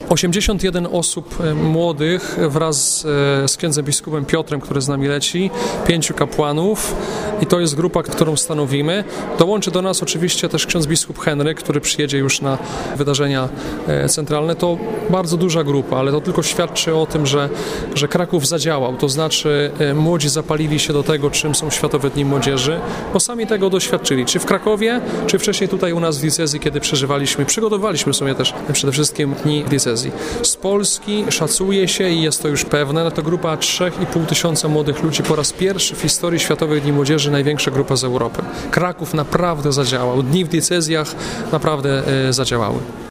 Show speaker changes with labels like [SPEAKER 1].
[SPEAKER 1] 81 osób młodych wraz z księdzem biskupem Piotrem, który z nami leci, 5 kapłanów i to jest grupa, którą stanowimy. Dołączy do nas oczywiście też ksiądz biskup Henryk, który przyjedzie już na wydarzenia centralne. To bardzo duża grupa, ale to tylko świadczy o tym, że Kraków zadziałał. To znaczy młodzi zapalili się do tego, czym są Światowe Dni Młodzieży, bo sami tego doświadczyli. Czy w Krakowie, czy wcześniej tutaj u nas w diecezji, kiedy przygotowaliśmy sobie też przede wszystkim dni diecezji. Z Polski szacuje się i jest to już pewne, to grupa 3,5 tysiąca młodych ludzi po raz pierwszy w historii Światowych Dni Młodzieży, największa grupa z Europy. Kraków naprawdę zadziałał. Dni w diecezjach naprawdę zadziałały.